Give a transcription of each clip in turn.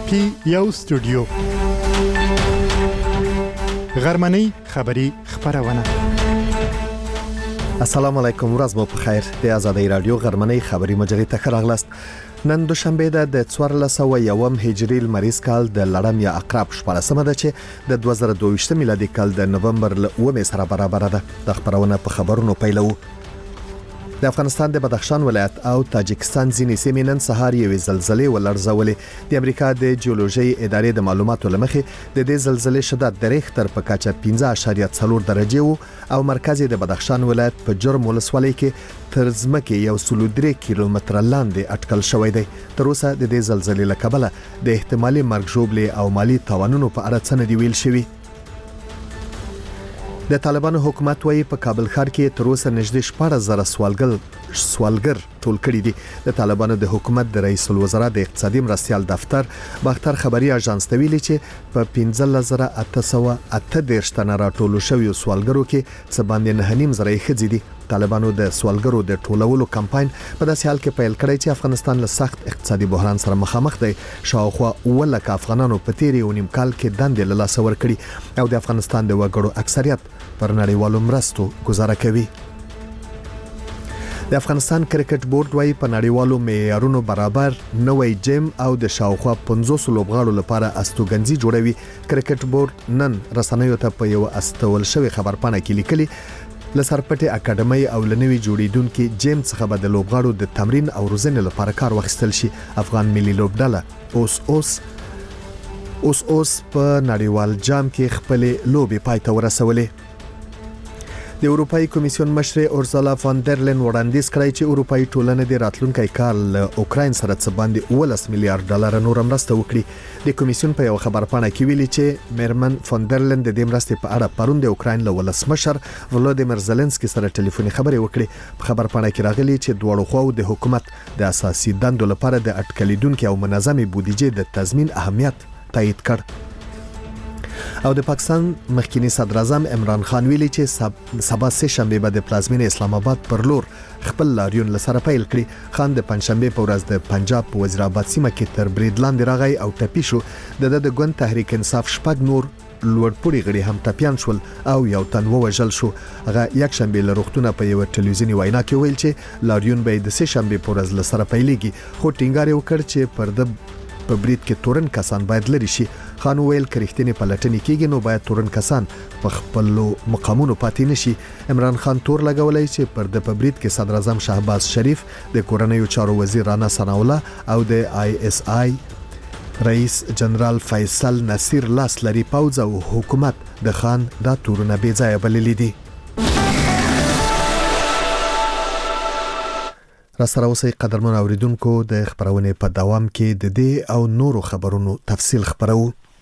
پی یو سټوډیو غرمنۍ خبری خبرونه. السلام علیکم، ورځ مو په خیر. د آزادۍ رادیو غرمنۍ خبری مجلې ته راغلاست. نن دوشنبه ده د 1401 هجری لمریز کال د لړم یا عقرب 14مه ده چې د 2022 میلادي کال د نومبر 9 سره برابر ده. د خبرونه په خبرونو پیلو. د افغانستان د بدخشان ولایت او تاجکستان ځینې سیمې نن سهار یوې زلزلې ولړزولې. د امریکا د جیولوژي ادارې د معلوماتو لمخې د دې زلزلې شدت د ریختر په کچه 5.4 درجه وو او مرکز د بدخشان ولایت په جرم ولسوالۍ کې تر ځمکې 103 کیلومتر لاندې اټکل شوی دی. تر اوسه د دې زلزلې له کبله د احتمالي مرګ ژوبلې او مالی تاوانونو په اړه څه نه دی ویل شوی. د طالبانو حکومت وايي په کابل ښار کې تر اوسه نږدې 14,000 سوالګر ټول کړي دي. د طالبانو د حکومت د رئیس الوزرا د اقتصادي مرستيال دفتر باختر خبري اژانس ته ویلي چې په 15,818 تنه راټول شوی سوالګرو کې څه باندې 9.5 زره ښځې دي. طالبانو د سوالګرو د ټولولو کمپاین په داسې حال کې پیل کړی چې افغانستان له سخت اقتصادي بحران سره مخامخ دی. شاوخوا 100,000 افغانانو په تیری ونیم کال کې دندې له لاسه ورکړي او د افغانستان د وګړو اکثریت پر نړیوالو مرستو گزاره کوي. د افغانستان کرکټ بورډ وايي په نړیوالو معیارونو برابر نوې جیم او د شاوخوا 50 لوبغاړو لپاره استوګنځي جوړوي. کرکټ بورډ نن رسنیو ته په یو استول شوی خبرپاڼه کې لیکلي لسرپټي اکیډمي او لنوي جوړیدونکو جیم څخه به د لوبغاړو د تمرین او روزنې لپاره کار واخیستل شي. افغان ملي لوبډله اوس په نړیوال جام کې خپل لوبي پای ته ورسولې. د اروپאי کمیسیون مشر اورسولا فان در لین وړاندیز کړی چې اروپאי ټولنه د راتلونکي کال اوکراین سره څه باندې 18 میلیارډ ډالر نور مرسته وکړي. د کمیسیون په یو خبرپاڼه کې ویلي چې میرمن فان در لین د دې مرستې په اړه پروند د اوکراین له ولسمشر ولادیمیر زيلنسکي سره ټلیفوني خبرې وکړي. په خبرپاڼه کې راغلي چې دواړو خواو د حکومت د اساسي دندو لپاره د اټکلیدونکو او منظمې بودیجې د تضمین اهمیت تایید کړ. او د پاکستان مخکنی صدر اعظم عمران خان ویلي چې سبا سه شنبه به د پلازمینه اسلام آباد پر لور خپل لاریون لسره پیل کړي. خان د پنځشنبه په ورځ د پنجاب په وزیر آباد سیمه کې تر بریډلاند راغی او ټپي شو. د ګوند تحریک انصاف شپږ نور لوړپوړي غړي هم ټپيان شول او یو تن ووژل شو. هغه یک شنبه له روغتونه په یو ټلویزیونی وینا کې ویل چې لاریون به د سه شنبه په ورځ لسره پیلېږي، خو ټینګار وکړ چې پر د په بریټ کې تورن کسان باید لري شي. خان ویل کرښتنی پلټنې کېږي نو باید تورن کسان په خپل مقامونو پاتې نشي. عمران خان تور لګولای چې پر د بریټ کې صدر اعظم شهباز شریف، د کورنیو چارو وزیر رانا ثناء الله او د ISI رئیس جنرال فیصل نصیر لاس لري. پوځ او حکومت د خان دا تورونه بې ځایه بللي دي. راسره اوسئ قدرمن اوریدونکو، د خبرونه په دوام کې د دې او نورو خبرونو تفصیل خبرو.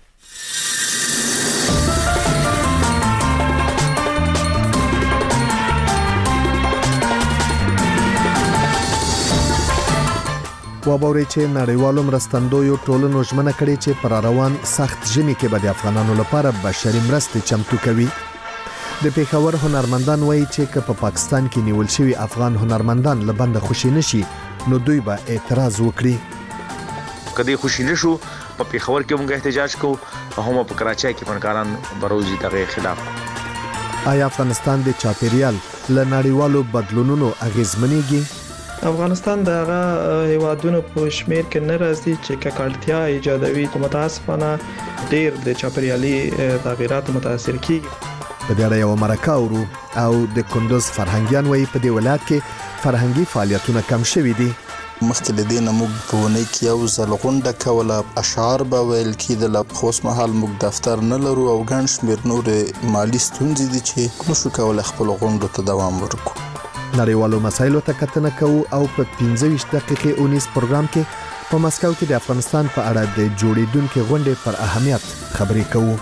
وابوري چې نړیوالو مرستندویو ټولنو ژمنه کړې چې پر روان سخت ژمي کې به د افغانانو لپاره بشري مرستې چمتو کوي. د پیښور هنرمندان وایي چې په پاکستان کې نیول شوی افغان هنرمندان له بند خوشی نشي نو دوی به اعتراض وکړي. کدی خوشی نشو په پیښور کې موږ احتجاج کوو، هم په کراچۍ کې فنکاران بروزي دغه خلاف. آیا افغانستان د چاپیریال له نړیوالو بدلونونو اغیزمنېږي؟ افغانستان دغه هیوادونو په شمیر کې نه راځي چې ککړتیا ایجادوي. متاسفانه ډیر د چاپیریالي تغیراتو متاثر کیږي. په دې اړه یو مرکه او د کندوز فرهنګیان وایي په دې ولایت کې فرهنګي فعالیتونه کم شوي دي. مخکې له دې نه موږ په ونې کې یو ځل غونډه کوله، اشعار به ویل کېدل. خو اوس مهال موږ دفتر نه لرو او ګڼ شمېر نورې مالي ستونزې دي چې نشو کولی خپلو غونډو ته دوام ورکړو. نړیوالو مسایلو ته کتنه کوو او په 25 دقیقې اونیز پروګرام کې په مسکو کې د افغانستان په اړه د جوړیدونکو غونډې پر اهمیت خبرې کوو.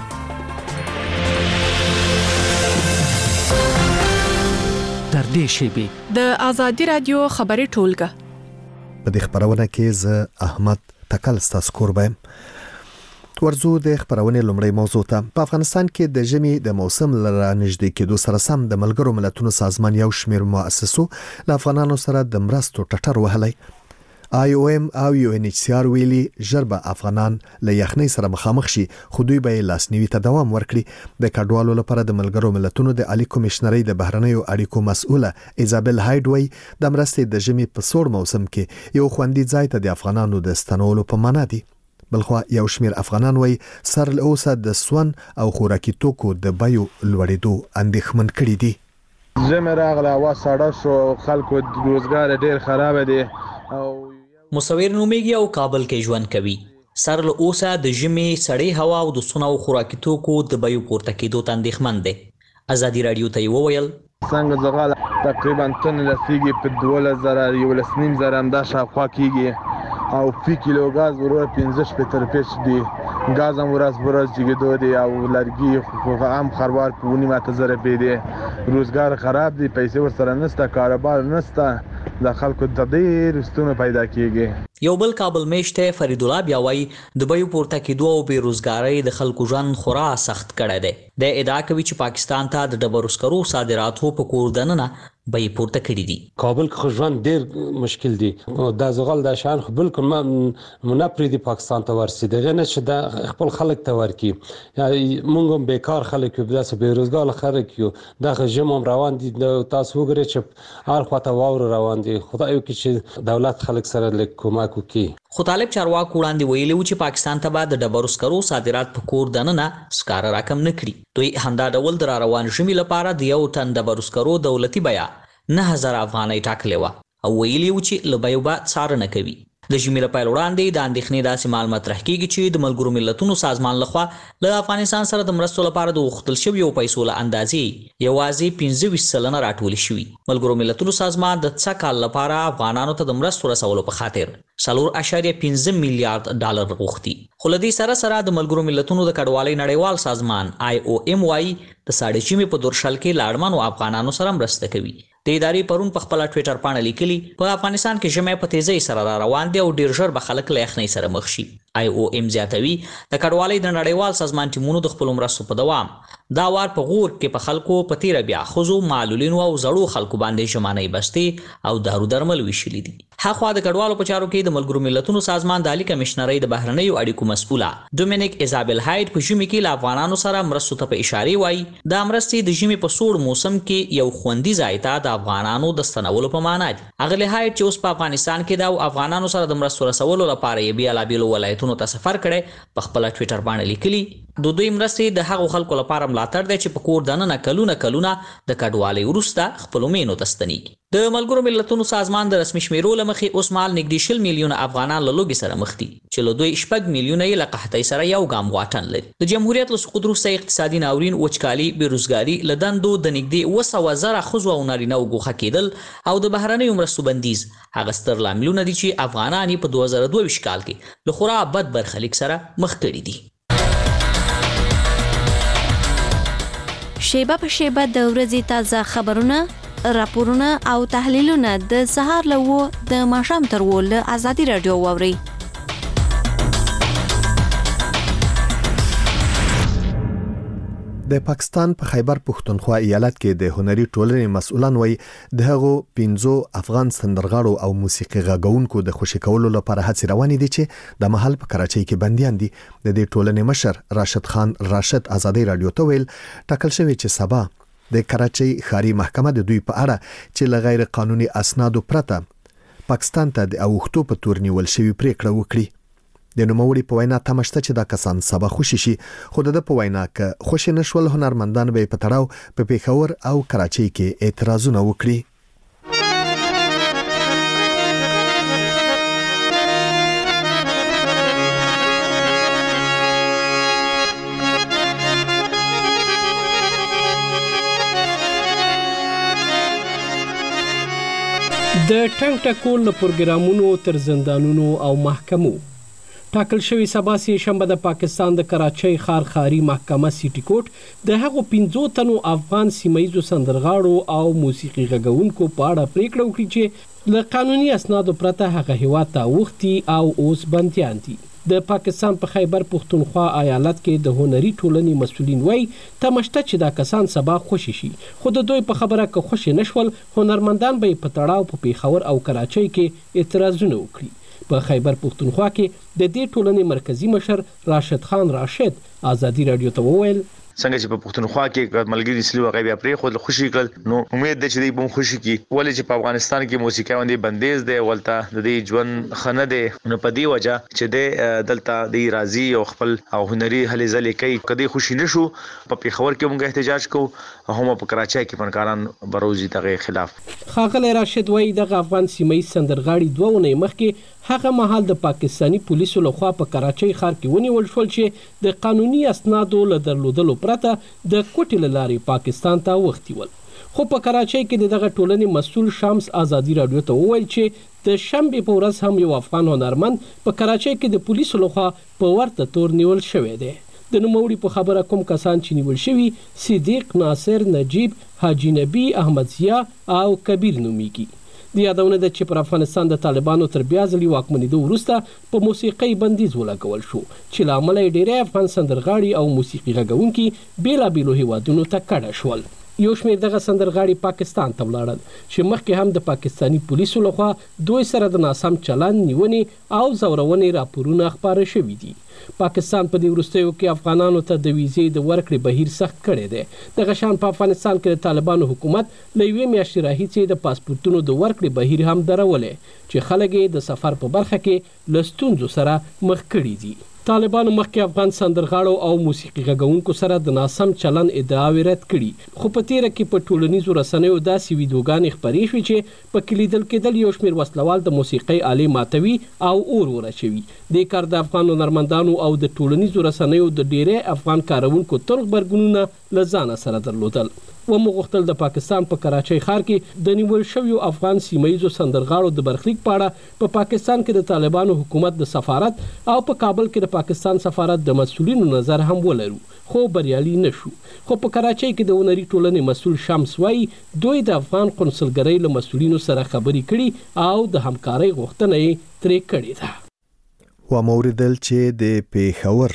تر دې شیبې د آزادۍ رادیو خبري ټولګه په دې خبرونه کې زه احمد تکل ستاسو قربایم. ورزو د خبرونه لومړی موضوع ته. په افغانستان کې د ژمي د موسم لپاره نږدې کېدو سره سم د ملګرو ملتونو سازمان یو شمېر مؤسسو له افغانانو سره د مرستو ټټر وهلی. IOM او UNHCR ویلي ژر به افغانان له یخنۍ سره مخامخ شي خو دوی به لاسنیوي ته دوام ورکړي. د کډوالو لپاره د ملګرو ملتونو د عالی کمشنرۍ د بهرنیو اړیکو مسؤله ایزابل هاید وی د مرستې د ژمي په سوړ موسم کې یو خوندي ځای ته د افغانانو د ستنولو په معنا دي. بلخوا یو شمیر افغانان وی سر له اوسه د سون او خوراکي توکو د بیو لوړېدو اندېښمن کړي دي. زمره راغله وا ساړه شو خلکو روزګار ډیر خراب دي او مصور نومیږي او کابل کې ژوند کوي. سر له اوسه د ژمي سړې هوا او د سون او خوراکي توکو د بیو پورته کېدو ته اندېښمن دي. ازادي رادیو ته وویل څنګه زغال تقریبا تن لسیږي په 2000 یو لسنیم زره هم دا شاوخوا کېږي او فی کیلو غاز ورو 15 پتر پیش دی غاز هم ورځ جګدو دی او لرګي خو عام خروار په 9000 دی. روزګار خراب دی، پیسې ورسره نشته، کاروبار نشته، د خلکو د ډېر ستونزې پیدا کیږي. یو بل کابل میشته فرید الله بیا وایي د بیو پورته کېدو او بیروزګارۍ د خلکو ژوند خورا سخت کړی دی. د ادعا کوي چې پاکستان ته د ډبرو سکرو صادراتو په کور دننه بیې پورته کړي دي. کابل کې ژوند ډېر مشکل دی. د زغال د شان خو بالکل منپری دی پاکستان ته ورسي دغه نه چې د خپل خلک ته ورکی. موږ هم بیکار خلک یو، داسې بیروزګار خلک یو. دغه ژم هم روان دي، تاسو وګورئ چې هر خواته واوره روان دي. خدای وکړي چې دولت خلک سره لیک کومک وکړي. خو طالب چارواکو وړاندې ویلي و چې پاکستان ته به د ډبرو سکرو صادرات په کور دننه سکاره راکم نه کړي. دوی همدا ډول د روان ژمي لپاره د یو ټن ډبرو سکرو دولتي بیه 9000 افغانۍ ټاکلې وه او ویلي و چې له بیو به څارنه کوي. د ژمي له پیل وړاندې د اندېښنې داسې معلومات مطرح کېږي چې د ملګرو ملتونو سازمان لخوا له افغانستان سره د مرستو لپاره د غوښتل شویو پیسو له اندازې یوازې 25% راټولې شوي. ملګرو ملتونو سازمان د څه کال لپاره افغانانو ته د مرستو رسولو په خاطر 4.5 میلیارډ ډالر غوښتي. خو له دې سره د ملګرو ملتونو د کډوالۍ نړیوال سازمان IOM وايي د ساړه ژمي په دورشل کې لاړمنو افغانانو سره مرسته کوي. د ادارې پرون په خپل ټویټر باندې لیکلي په افغانستان کې ژمی په تیزی سره را روان دی او ډیر ژر به خلک له یخنۍ سره مخ شي. IOM زیاتوي د کډوالۍ د نړیوال سازمان ټیمونو د خپل مرستو په دوام دا وار په غور کې په خلکو په تیر بیا خزو معلولینو او زړو خلکو باندې ژمنۍ بستي او دارو درمل ویشلي دي. هغه د کډوالو په چارو کې د ملګرو ملتونو سازمان د عالی کمشنرۍ د بهرنیو اړیکو مسؤله ډومینیک ایزابل هاید په ژمي کې له افغانانو سره مرستو ته په اشاره وایي د مرستې د ژمي په سوړ موسم کې یو خوندي ځای ته د افغانانو د ستنولو په معنا دي. هغه هاید چې اوس په افغانستان کې د افغانانو سره د مرستو رسولو لپاره یې بیلابیلو ولایتونو ته سفر کړی په خپل ټویټر باندې لیکلي د دوی مرستې د هغو خلکو لپاره ملاتړ دی چې په کور دننه کلونه د کډوالۍ وروسته خپلو مینو ته ستنېږي. د ملګرو ملتونو سازمان د رسمي شمیرو له مخې اوس مهال نږدې 20 میلیونه افغانان له لوږې سره مخ دي چې له دوی 6 میلیونه یې له قحطۍ سره یو ګام واټن لري. د جمهوریت له سقوط وروسته اقتصادي ناورین، وچکالي، بیروزګاري، له دندو د نږدې 200,000 ښځو او نارینه‌و ګوښه کېدل او د بهرنیو مرستو بندیز هغه ستر لاملونه دي چې افغانان په 2022 کال کې له خورا بد برخلیک سره مخ کړي دي. شیبه په شیبه د ورځې تازه خبرونه، راپورونه او تحلیلونه د سهار له د ماښام تر له ازادي رادیو واوري. د پاکستان په خیبر پښتونخوا ایالت کې د هنري ټولنې مسؤلان وایي د هغو 15 افغان سندرغاړو او موسیقي غږونکو د خوشی کولو لپاره هڅې روانې دي چې د محل په کراچۍ کې بنديان دي. د دې ټولنې مشر راشد خان راشد ازادي رادیو ته ویل ټاکل شوی چې سبا د کراچۍ ښاري محکمه د دوی په اړه چې له غیر قانوني اسنادو پرته پاکستان ته د اوښتو په تور نیول شوی پریکړه وکړي. د نوموړي په وینا تمشته چې دا کسان سبا خوشی شي، خو د په وینا کې خوشی نشول هنرمندان به په تړاو په پیښور او کراچۍ کې اعتراضونه وکړي. د ټنګ ټکول له پروګرامونو تر زندانونو او محکمو ټاکل شوی سبا سه شنبه د پاکستان د کراچۍ ښاري محکمه سیټي کوټ د هغو 15 تنو افغان سیمایزو سندرغاړو او موسیقي غږونکو په اړه پریکړه وکړي چې له قانوني اسنادو پرته هغه هیواد ته وختي او اوس بنديان دي. د پاکستان په خیبر پختونخوا ایالت کې د هنري ټولنې مسؤلین وایي تمشته چې دا کسان سبا خوشي شي، خو د دوی په خبره که خوشي نشول هنرمندان به په تړاو په پیښور او کراچۍ کې اعتراضونه وکړي. په خیبر پختونخوا کې د دې ټولنې مرکزی مشر راشد خان راشد آزادي رادیو ته وویل څنګه چې په پښتونخوا کې ملګری سلی وغه بیا پرې خو خوشي کړ، نو امید ده چې دوی به خوشي کی، ولې چې په افغانستان کې موسیقي باندې بندیز دی ولته د دې ژوند خنه دی، نو په دې وجه چې د دلته د راضي او خپل او هنري هلې ځلې کوي. کدی خوشي نشو په پیښور کې موږ احتجاج کوو، هم په کراچۍ کې فنکاران بروزي دغه خلاف. خاغلی راشد وایي دغه افغان سیمې سندرغاړي 2 ونې مخکې هغه مهال د پاکستانی پولیسو لخوا په کراچۍ ښار کې ونیول شول چې د قانوني اسنادو له درلودلو پرته د کوټې له لارې پاکستان ته وختي ول. خو په کراچۍ کې دغه ټولنې مسؤل شمس آزادي رادیو ته وویل چې د شنبې په ورځ هم یو افغان هنرمند په کراچۍ کې د پولیسو لخوا په ورته تور نیول شوی دی. د نوموړي په خبره کوم کسان چې نیول شوي صدیق، ناصر، نجیب، حاجی نبی، احمد ضیا او کبیر نومیږي. د یادونه ده چې پر افغانستان د طالبانو تر بیا ځلې واکمنېدو وروسته په موسیقۍ بندیز ولګول شو چې له امله یې ډېری افغان سندرغاړي او موسیقي غږونکي بېلابېلو هیوادونو ته کډه شول. یو شمېر دغه سندرغاړي پاکستان ته ولاړل چې مخکې هم د پاکستانی پولیسو لخوا دوی سره د ناسم چلند، نیونې او زورونې راپورونه خپاره شوي دي. پاکستان په دې وروستیو کې افغانانو ته د ویزې د ورکړې بهیر سخت کړی دی. دغه شان په افغانستان کې د طالبانو حکومت له 1 میاشتې راهیسې د پاسپورتونو د ورکړې بهیر هم درولی چې خلک یې د سفر په برخه کې له ستونزو سره مخ کړي دي. طالبانو مخکې افغان سندرغاړو او موسیقي غږونکو سره د ناسم چلن ادعاوې رد کړي، خو په تیره کې په ټولنیزو رسنیو داسې ویډیوګانې خپرې شوې چې په کې لیدل کېدل یو شمېر وسلوال د موسیقۍ آلې ماتوي او اور ورچوي. دې کار د افغان هنرمندانو او د ټولنیزو رسنیو د ډېری افغان کاروونکو تلخ غبرګونونه له ځانه سره درلودل. ومو غوښتل د پاکستان په کراچۍ ښار کې د نیول شویو افغان سیمهیزو سندرغاړو د برخلیک په اړه په پاکستان کې د طالبانو حکومت د سفارت او په کابل کې د پاکستان سفارت د مسؤلینو نظر هم ولرو، خو بریالي نشو. خو په کراچۍ کې د هنري ټولنې مسؤل شمس وایي دوی د افغان قونسلګرۍ له مسؤلینو سره خبرې کړي او د همکارۍ غوښتنه یې ترې کړې ده. وموریدل چې د پیښور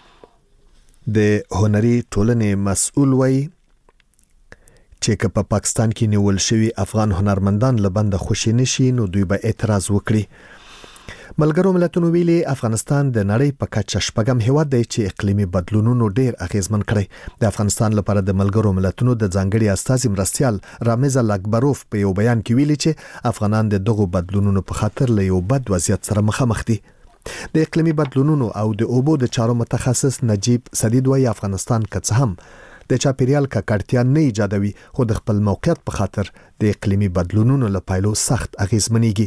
د هنري ټولنې مسؤل وایي چې که په پاکستان کې نیول شوی افغان هنرمندان له بنده خوشي نشي نو دوی به اعتراض وکړي. ملګرو ملتونو ویلي افغانستان د نړۍ په کچه شپږم هیواد دی چې اقلیمي بدلونونو ډیر اغیزمن کړی. د افغانستان لپاره د ملګرو ملتونو د ځانګړي استازي مرستیال رامز الاکبروف په یو بیان کې ویلي چې افغانان د دغو بدلونونو په خاطر له یو بد وضعیت سره مخامخ دي. د اقلیمي بدلونونو او د اوبو د چارو متخصص نجیب سدید وایي افغانستان که څه هم د چاپیریال ککړتیا نه ایجادوي خو د خپل موقعیت په خاطر د اقلیمي بدلونونو له پایلو سخت اغیزمنېږي.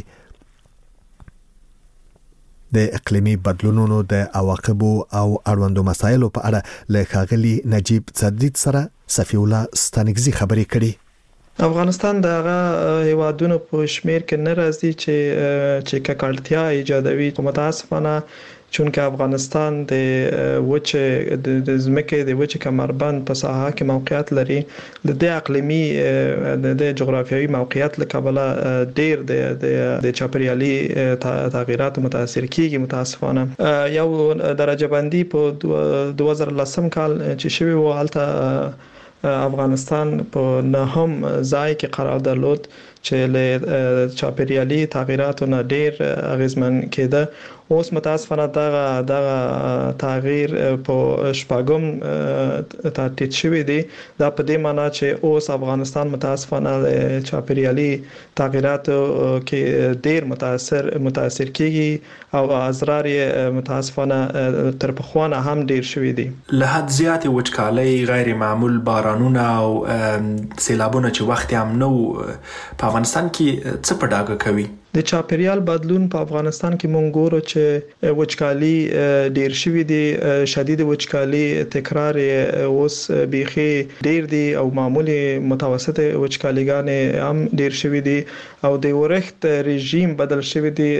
د اقلیمي بدلونونو د عواقبو او اړوندو مسایلو په اړه له ښاغلي نجیب سدید سره صفی الله ستانکزي خبرې کړي. افغانستان د هغه هیوادونو په شمیر کې نه راځي چې ککړتیا ایجادوي. متاسفانه چونکه افغانستان د وچه د ځمکې د وچه کمربند په ساحه کې موقعیت لري، د دې اقلیمي د جغرافیوي موقعیت له کبله ډیر د چاپیریالي تغیرات متاثر کیږي. متاسفانه یو درجه بندي په 2010 کال چې شوی و هلته افغانستان په نهم ځای کې قرار درلود چې له چاپیریالي تغیراتو نه ډیر اغیزمن کېده. اوس متاسفانه دغه تغییر په شپږم ترتیب شوی دی. دا په دې معنی چې اوس افغانستان متاسفانه چاپیریالي تغیراتو کې ډیر متاثر کیږي او اضرار یې متاسفانه تر پخوانه هم ډیر شوی دی. له حد زیات وچکالۍ، غیر معمول بارانونه او سیلابونه چې وخت هم نو په افغانستان کې څه په ډاګه کوي؟ د چاپیریال بدلون په افغانستان کې مونږ ګورو چې وچکالي ډیر شوی دی. شدید وچکالي تکرار اوس بيخي ډیر دی او معمولی متوسط وچکالیګان هم ډیر شوی دی او د ورښت رژیم بدل شوی دی.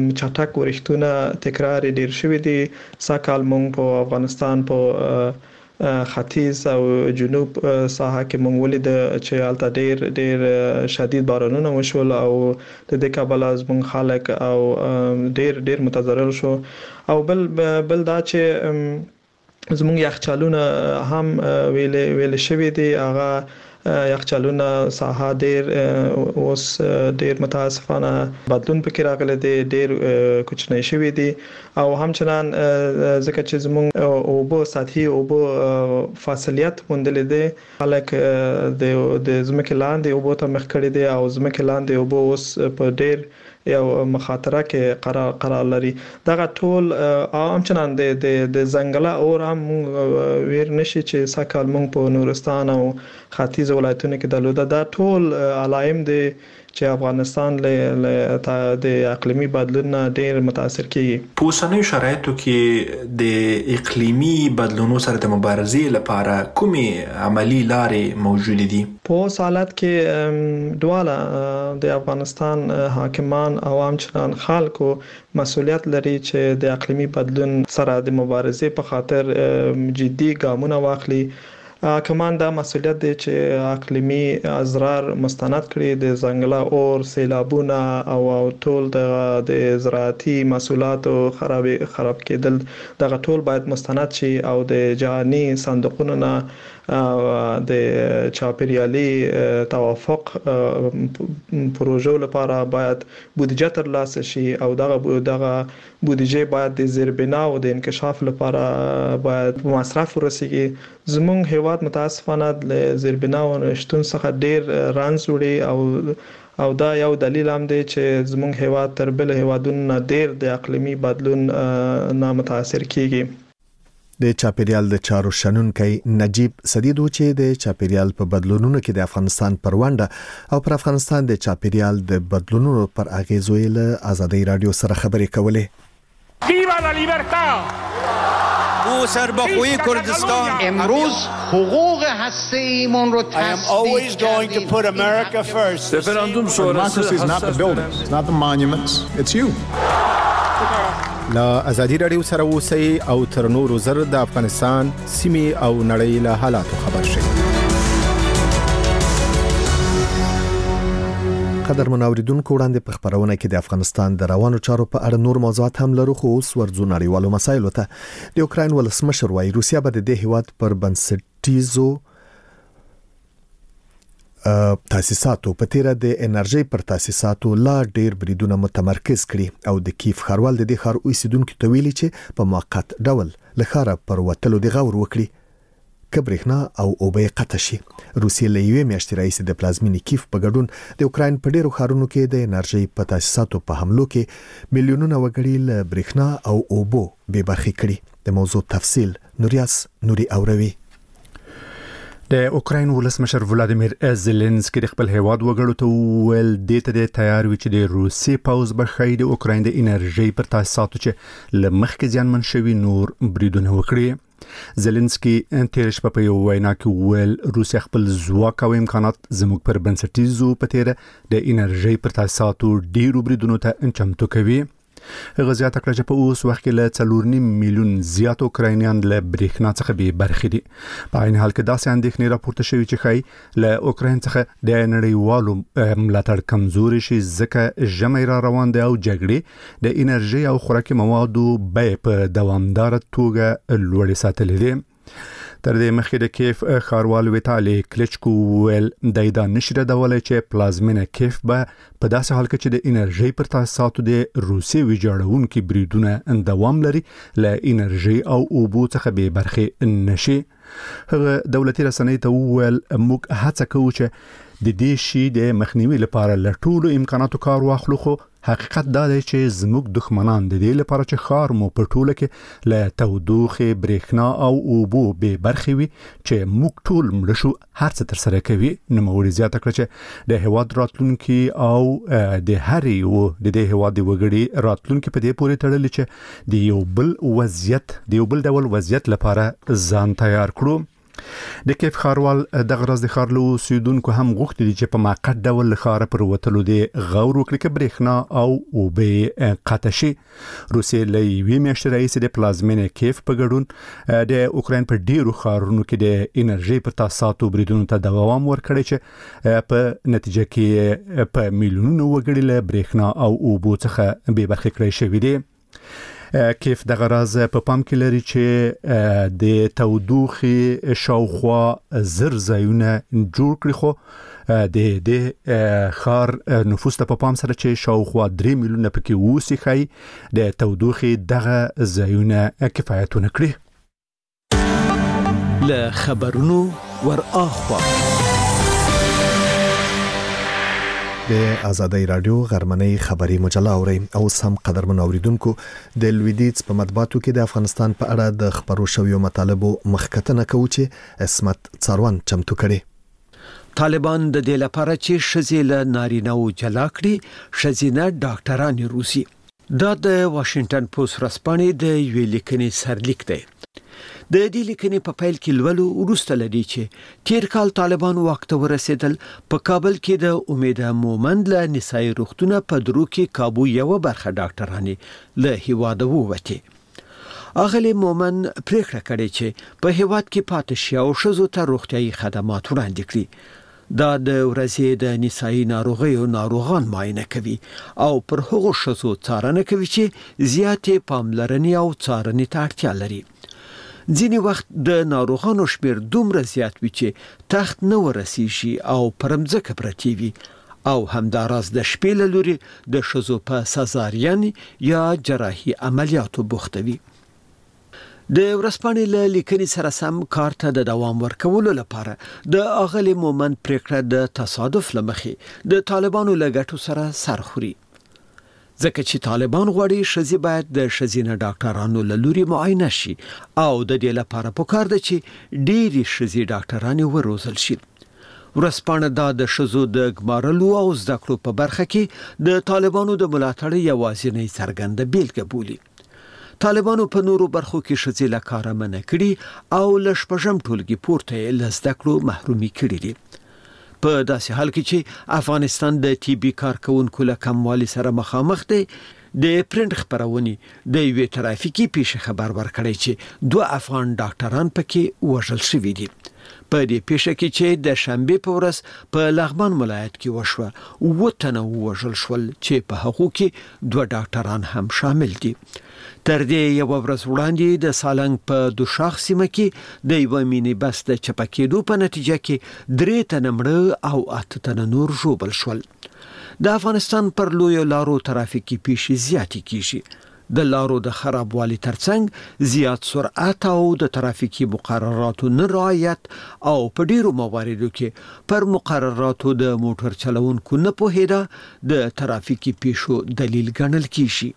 چټک ورښتونه تکرار ډیر شوی دی. ساکال مونږ په افغانستان په ختیځ او جنوب ساحه کې مونږ ولید چې الته ډیر شدید بارانونه وشول او د دې کابل از مونږ خلک او ډیر متضرر شو او بل دا چې زمونږ یخچالونه هم ویل شوی دي هغه یخچالونه ساحه ډیر اوس ډیر متاسفانه بدلون پکې راغلی دی ډیر کوچنی شوی دی او همچنان ځکه چې زموږ اوبو سطحي اوبو فاصلیت موندل دي خلک د زمکه لاندې اوبو ته مخ کړی دي او زمکه لاندې اوبو اوس په ډیر یو مخاطره کې قرار لري دغه ټول همچنان د ځنګله اور هم ویر نشي چې سکهال مونږ په نورستان او ختیځ ولایتونو کې درلوده دا ټول علائم دي چې افغانستان له د اقلیمي بدلون ډیر متاثر کیږي په اوسنیو شرایطو کې د اقلیمي بدلونونو سره د مبارزې لپاره کومې عملی لارې موجود دي په حالت کې دواله د افغانستان حاکمان او همچنان خلکو مسؤلیت لري چې د اقلیمي بدلون سره د مبارزې په خاطر جدي ګامونه واخلي کمان دا مسؤلیت دی چې اقلیمي اضرار مستند کړي د ځنګله اور سیلابونه او ټول د زراعتي محصولاتو خراب کېدل دغه ټول باید مستند شي او د جهاني صندوقونو نه د چاپیریالي توافق پروژو لپاره باید بودیجه ترلاسه شي او دغه بودیجه باید د زیربنا او د انکشاف لپاره باید مصرف ورسیږي زموږ هیواد متاسفانه له زیربنا او شتون څخه ډیر رانز وړي او دا یو دلیل هم دی چې زموږ هیواد تر بل هیوادونو ډیر د اقلیمي بدلون نه متاثر کیږي د چاپیریال د چارو شنونکي نجیب سدیدو چې د چاپیریال په بدلونونو کې د افغانستان پر ونډه او پر افغانستان د چاپیریال د بدلونونو پر اغیزو له آزادۍ رادیو سره خبرې کولې ویوا لا لیبرتا او سربخوی کردستان امروز حقوق هسته‌ایمون رو تصدیق کردیم رفراندوم شورای is not the buildings, it's not the monuments, it's you. لا آزادۍ رادیو سره اوسئ او تر نورو زر د افغانستان سیمې او نړۍ له حالاتو خبر شئ. قدر منوریدونکو وړاندې په خبرونه کې د افغانستان د روانو چارو په اړه نور موضوعات هم لرو خو اوس ورځو نړیوالو مسایلو ته د اوکراین ولسمشر وايي روسیا به د دې هیواد پر بنسټیزو تاسیساتو په تیر د انرژي پر تاسیساتو لا ډیر بریدونه متمرکز کړي او د کیف خاروال د دې خار اوسیدونکو ته ویلي چې په موقت ډول لخره پر وتلو د غور وکړي کبرخنا او اوبه قطع شي روسیه له یوې میاشتې راهیسې د پلازمینې کیف په ګډون د اوکراین په ډیرو ښارونو کې د انرژي په تاسیساتو په حملو کې میلیونونه وګړي له برېښنا او اوبو بې برخې کړي د موضوع تفصیل نوري اوروي د اوکراین ولسمشر ولادیمیر زيلنسکي د خپل هیواد وګړو ته ویل د تیار وي چې د روسي پاوز بخښي د اوکراین د انرژي پر تاسیساتو چې لمخکې ځانمن شوی نور بریدونه وکړي زيلنسکي تیر شپه په یو وینا کې ویل روسیا خپل ځواک او امکانات زموږ پر بنسټیزو په تیر د انرژي پر تاسیساتو ډیرو بریدونو ته چمتو کوي هغه زیاته کړه چې په اوس وخت کې له 4.5 میلیون زیات اوکراینیان له برېښنا څخه بې برخې دي په عین حال کې داسې اندېښنې راپورته شوې چې ښایي له اوکراین څخه د نړیوالو ملاتړ کمزوري شي ځکه ژمی را روان دی او جګړې د انرژي او خوراکي موادو بیې په دوامداره توګه لوړې ساتلې دي تر دې مخکې د کیف ښاروال ویتالي کلیچکو ویل دا نشره دولای چې پلازمینه کیف به په داسې حال کې چې د انرژي پر تاسیساتو د روسي ویجاړونکو بریدونه دوام لري له انرژي او اوبو څخه به برخه نشي هغه دولتي رسنۍ ته ویل موږ هڅه کوو چې د دې شی د مخنیوي لپاره له ټولو امکاناتو کار واخلو خو حقیقت دا دی چې زموږ دښمنان د دې لپاره چې خار مو په ټوله کې له تودوخه برېښنا او اوبو به برخې وي چې موږ ټول مړ شو هر څه تر سره کوي نو موري زیاته کړ چې د هواد راتلونکي او د هر یو د دې هواد وګړي راتلونکي په دې پورې تړلې چې د یو بل ډول وضعیت لپاره ځان تیار کړو د کیف خاروال د غرض د خارلو سیدونکو هم غوښتي دي چې په موقت ډول لخاره پر وتلو د غور وکړي کې برېښنا او به قطع شي. روسیې له یوې میاشتې راهیسې د پلازمینې کیف په ګډون د اوکراین په ډیرو ښارونو کې د انرژي پر تاسیساتو بریدونو ته دوام ورکړی چې په نتیجه کې په میلیونونو وګړي له برېښنا او اوبو څخه بې برخې کړی شوي دي. کیف د غرض په پام کې لري چې د تودوخې شاوخوا زر ځایونه جوړ کړي، خو د خار نفوس ته په پام سره چې شاوخوا 3 میلیونه پکې ووسي خی د تودوخې دغه ځایونه کفایتونه کړي. له خبرونو ور اخوا د آزادۍ رادیو غرمنۍ خبري مجله اوري او سم قدرمن اوریدونکو د لویدیز په مطبوعاتو کې د افغانستان په اړه د خبرو شویو مطالبو مخکتنه کوي چې اسمت څاروان چمتو کړي. طالبان د دې لپاره چې شذیل نارینه او جلا کړي شذینه ډاکټران روسي. دا د واشنگټن پوسټ رسپانې د یوې لیکنې سرلیک دی. د دې لیکنې په پیل کې لولو وروسته لدی چې تیر کال طالبان وخت ورسېدل په کابل کې د امید مومند له نسایي روغتونه په درو کې کابو یو برخه ډاکټرانې له هیواده ووتې. اغلی مومن پریکړه کړې چې په هیواد کې پاتې شي او ښځو ته روغتیايي خدمات وړاندې کړي. دا د ورځې د نسایي ناروغیو ناروغان معاینه کوي او پر هغو ښځو څارنه کوي چې زیاتې پاملرنې او څارنې ته اړتیا لري. ځینې وخت د ناروغانو شمیر دومره زیات وي چې تخت نه ورسیږي او پرمځکه پرتی وي او همداراز د شپې له لوري د ښځو په سزارین یا جراحي عملیاتو بوختوي. د ورځپاڼې له لیکنې سره سم کار ته د دوام ورکولو لپاره د اغلی مومند پریکړه د تصادف لمخې د طالبانو له ګټو سره سرخوري. ځکه چې طالبان غواړي ښځې باید د ښځینه ډاکټرانو له لوري معاینه شي او د دې لپاره پکار ده چې ډېری ښځې ډاکټرانې وروزل شي. ورځپاڼه دا د ښځو د ګمارلو او زده کړو په برخه کې د طالبانو د ملاتړ یوازینۍ څرګنده بیلګه بولي. طالبانو په نورو برخو کې ښځې له کاره منع کړي او له شپږم ټولګي پورته یې له زده کړو محرومي کړي دي. په داسې حال کې چې افغانستان د ټي بي کارکونکو له کموالي سره مخامخ دی، د پرنټ خبرونې د یوې ترافیکي پیښې خبر ورکړی چې 2 افغان ډاکټران پکې وژل شوي دي. په دې پیښه کې چې د شنبه په ورځ په لغمان ولایت کې وشوه 9 تنه وژل شول چې په هغو کې 2 ډاکټران هم شامل دي. تر دې یو ورځ وړاندې د سالنګ په دوشاخ سیمه کې د یو مینی بس د چپکېدو په نتیجه کې 3 تنه مړه او 8 تنه نور ژوبل شول. د افغانستان پر لویو لارو ترافیکي پیښې زیاتې کیږي. د لارو د خرابوالي ترڅنګ زیات سرعت او د ترافیکي مقرراتو نه رعایت او په ډیرو مواردو کې پر مقرراتو د موټر چلوونکو نه پوهېدا د ترافیکي پیښو دلیل ګڼل کیږي.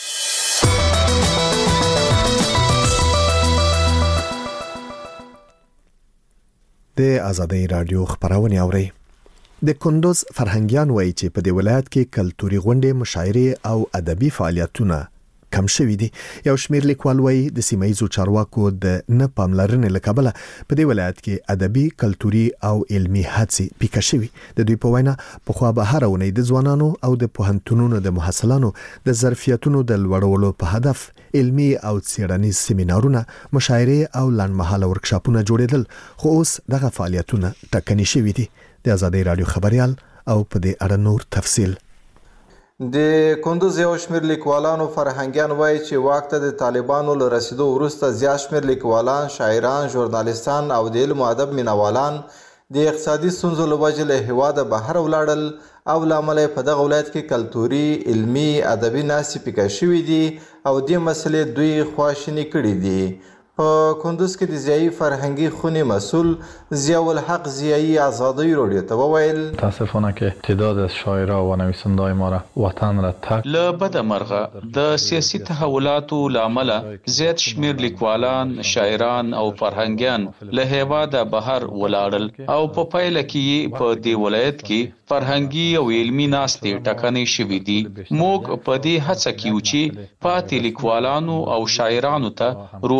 د آزادۍ رادیو خبرونه اوري. د کندوز فرهنګیان وایي چې په دې ولایت کې کلتوري غونډې، مشاعرې او ادبي فعالیتونه کم شوي دي. یو شمیر لیکوال وایي د سیمایي چارواکو د نه پاملرنې له کبله په دې ولایت کې ادبي، کلتوري او علمي هڅې پیکه شوي. د دوی په وینا پخوا به هر اونۍ د ځوانانو او د پوهنتونونو د محصلانو د ظرفیتونو د لوړولو په هدف علمي او څېړنیز سیمینارونه، مشاعرې او لنډمهاله ورکشاپونه جوړېدل، خو اوس دغه فعالیتونه ټکني شوي دي. د آزادۍ رادیو خبريال او په دې اړه نور تفصیل. د کندوز یو شمیر لیکوالانو فرهنګیان وایي چې واک ته د طالبانو له رسیدو وروسته زیات شمیر لیکوالان، شاعران، ژورنالیستان او د علم او ادب مینوالان د اقتصادي ستونزو له وجې له هیواده بهر ولاړل او له امله په دغه ولایت کې کلتوري، علمي، ادبي ناستې پیکه شوي دي او دې مسلې دوی خواشیني کړي دي. په کندوز کې د ضیایي فرهنګي خونې مسئول ضیاءالحق ضیایی آزادی رادیو ته وویل متاسفانه که تعداد از شاعرها و نویسنده‌های ما را وطن را ترک له بده مرغه د سیاسي تحولاتو له امله زیات شمیر لیکوالان، شاعران او فرهنګیان له هیواده بهر ولاړل او په پایله کې په دې ولایت کې فرهنګي او علمي ناستې ټکنۍ شوي دي. موږ په دې هڅه کې یو چې پاتې لیکوالانو او شاعرانو ته روحیه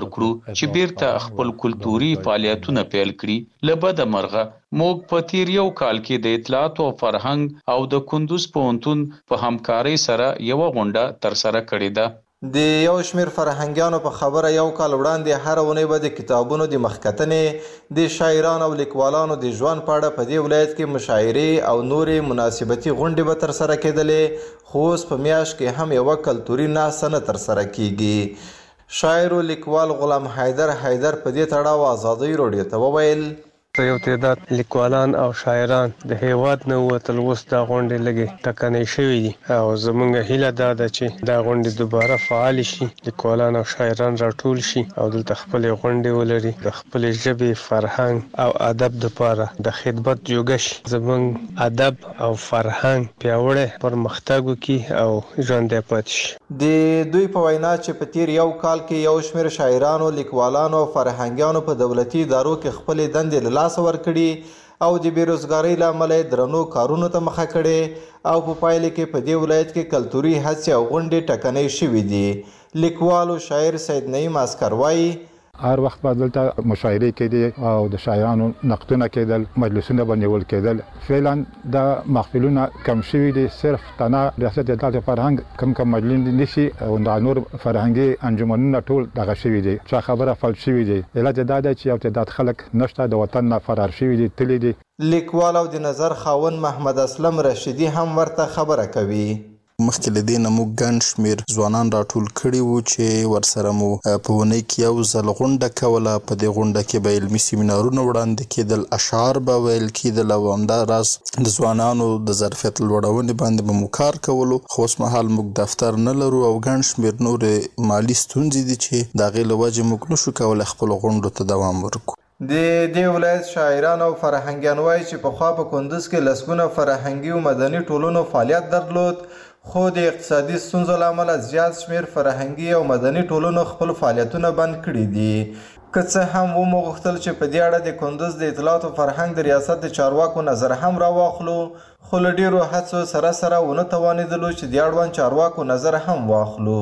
ورکړو چې بیرته خپل کلتوري فعالیتونه پیل کړي. له بده مرغه موږ په تیر یو کال کې د اطلاعات او فرهنګ او د کندوز پوهنتون په همکارۍ سره یوه غونډه ترسره کړې ده. د یو شمیر فرهنګیانو په خبره یو کال وړاندې هر اونۍ به د کتابونو د مخکتنې د شاعرانو او لیکوالانو د ژوند په اړه په دې ولایت کې مشاعرې او نورې مناسبتي غونډې به ترسره کېدلې، خو اوس په میاشت کې هم یوه کلتوري ناسته نه ترسره کیږي. شاعر او لیکوال غلام حیدر په دې تړاو ازادۍ راډیو ته وویل: یو تعداد لیکوالان او شاعران د هیواد نه وتل اوس دا غونډې لږې ټکنۍ شوي دي او زموږ هیله دا ده چې دا غونډې دوباره فعال شي، لیکوالان او شاعران راټول شي او دلته خپلې غونډې ولري، د خپلې ژبې، فرهنګ او ادب دپاره د خدمت جوګه شي، زموږ ادب او فرهنګ پیاوړی پرمختګ وکړي او ژوندی پاتې شي. د دوی په وینا چې په تیر یو کال کې یو شمیر شاعرانو، لیکوالانو او فرهنګیانو په دولتي ادارو کې خپلې دندې له لاسه ورکړي او د بیروزګارۍ له امله درنو کارونو ته مخه کړې او په پایله کې په دې ولایت کې کلتوري هڅې او غونډې ټکنۍ شوي دي. لیکوال او شاعر سید نعیم عسکر وایي: هر وخت به دلته مشاعرې کېدې او د شاعرانو نقدونه کېدل، مجلسونه به نیول کېدل. فعلا د محفلونه کم شوي دي، صرف تنها ریاست اطلاعات فرهنګ کم مجلس نشي او د نور فرهنګي انجمنونه ټول دغه شوي دي، چا خبره فلج شوي دي. علت دا دی چې یو تعداد خلک نشته د وطن نه فرار شوي دي، تللي دي. لیکوال او د نظر خاوند محمد اسلم رشیدي هم ورته خبره کوي. مخکې له دې نه موږ ګڼ شمېر ځوانان راټول کړي وو چې ورسره مو په اونۍ کې یو ځل غونډه کوله. په دې غونډه کې به علمي سیمینارونه وړاندې کېدل، اشعار به ویل کېدل او همداراز د ځوانانو د ظرفیت لوړونې باندې به مو کار کولو. خو اوس مهال موږ دفتر نه لرو او ګڼ شمېر نورې مالي ستونزې دي چې د هغې له وجې موږ نشو کولی خپلو غونډو ته دوام ورکړو. د دې ولایت شاعران او فرهنګیان وایي چې پخوا په کندوز کې لسګونه فرهنګي او مدني ټولنو فعالیت درلود، خو د اقتصادي ستونزو له امله زیات شمیر فرهنګي او مدني ټولنو خپل فعالیتونه بند کړي دي. که څه هم ومو غوښتل چې په دې اړه د کندوز د اطلاعات او فرهنګ د ریاست د چارواکو نظر هم راواخلو، خو له ډیرو هڅو سره ونه توانېدلو چې د اړوند چارواکو نظر هم واخلو.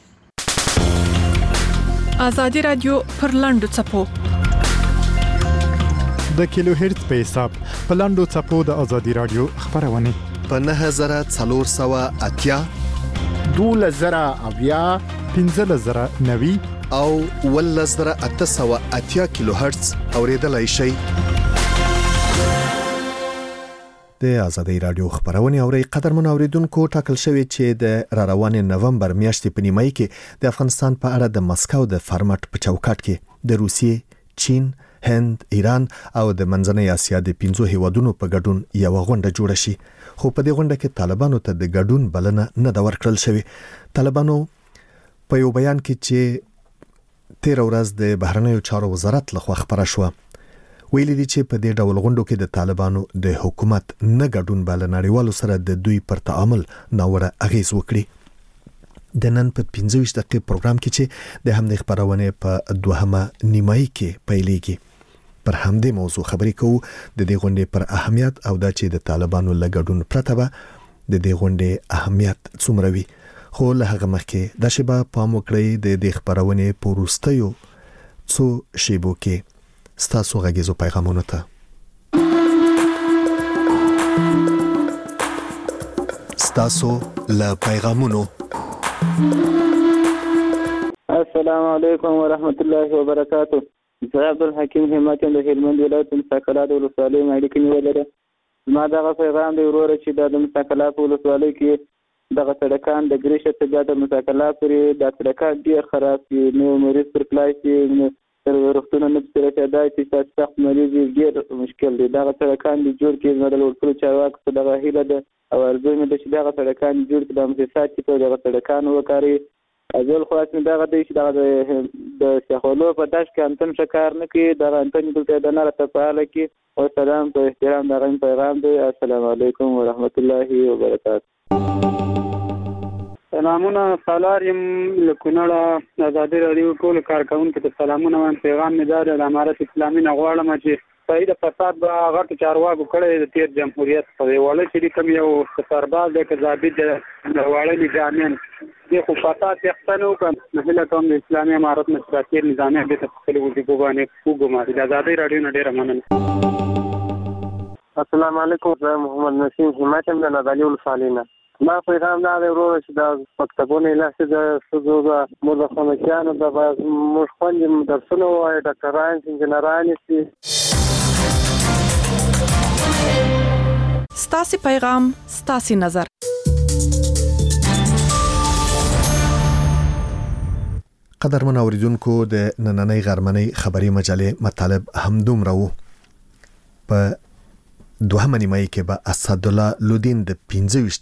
ازادي رادیو پر لاندو څپو د کیلو هرتز په حساب په لاندو څپو د ازادي رادیو خبرونه په 9480 2000 1590 او 1880 کیلو هرتز اوریدلای شئ. د ازادي رادیو خبرونه اوري قدرمن اوریدونکو، ټاکل شوی چې د روان نومبر میاشتې په نیمایي کې د افغانستان په اړه د مسکو د فارمټ په چوکاټ کې د روسیې، چین، هند، ایران او د منځنۍ اسیا د 5 هیوادونو په ګډون یو غونډه جوړه شي. خو په دې غونډه کې طالبانو ته د ګډون بلنه نه دا ورکړل شوی. طالبانو په یو بیان کې چې 13 ورځ د بهرنیو چارو وزارت لخوا خبره شو، ویلي دي چې په دې ډول غونډو کې د طالبانو د حکومت نه ګډون بل نړیوالو سره د دوی پر تعامل ناوړه اغیز وکړي. د نن په 15 دقیقې پروګرام کې چې د همدې خبرونه په دوهمه نیمایي کې پیلېږي، پر همدې موضوع خبرې کوو، د دې غونډې پر اهمیت او دا چې د طالبانو له ګډون پرته به د دې غونډې اهمیت څومره وي. خو له هغه مخکې دا شی به پام وکړئ د دې خبرونې په وروستیو څو شیبو کې ستاسو غږیزو پیغامونو ته. ستاسو له پیغامونو. السلام علیکم ورحمت الله وبرکاته. زه عبدالحکیم همت یم د هلمند ولایت مساکلات ولسوالۍ اړیکې نیولې ده. زما دغه پیغام دی وروره چې د مساکلات ولسوالۍ کې دغه سړکان د ګریشه څخه د مساکلات پورې د سړکان ډېر خراب دي، نو مریض پر کلای شي تر روغتون نه پرې رسېدای چې سخت مریض ډېر مشکل دی. دغه سړکان دي جوړ کړي، زما د لوړپوړو چارواکو څخه دغه هیله ده او ارزو مې ده چې دغه سړکان جوړ کړي، د موسسات چې دغه سړکان وکاري. ازل خواست مې دغه دی چې دغه د شیخولو په داش کې انتن ښه کار نه کوي، دغه انتن دلته د نه راته فعاله کړي. والسلام په احترام دغه پیغام دی. السلام علیکم ورحمت الله وبرکاته. سلامونه، سالار یم له کونړه. ازادي راډیو ټول کارکوونکو ته سلامونه وایم. پیغام مې دا دی د امارت اسلامي نه غواړم چې صحیح د فساد به غټو چارواکو کړی د تیر جمهوریت په وړه چې کوم یو سرباز دی که ضابط دی د وړه نظامیان د خو فساد یختنو کوم مهله کوم د اسلامي امارت مشراتي نظامي به تفصیل وظیفه باندې وګماري د آزادۍ رادیو نه ډیره مننه. السلام علیکم، زه محمد نسیم همت یم د نادعلي ولسوالینا. ما پیغام دا دی ورور چې د مکتبونو لاسه د ښځو د مدرسونو د موږ خوندې درسونه وایي، ډاکټران انجنیران شي. ستاسو پیغام ستاسو نظر. قدرمن اوریدونکو، د نننۍ غرمنۍ خبري مجلې مطالب همدومره وو. په دوهمه نیمایي کې به اسدالله لودین د 25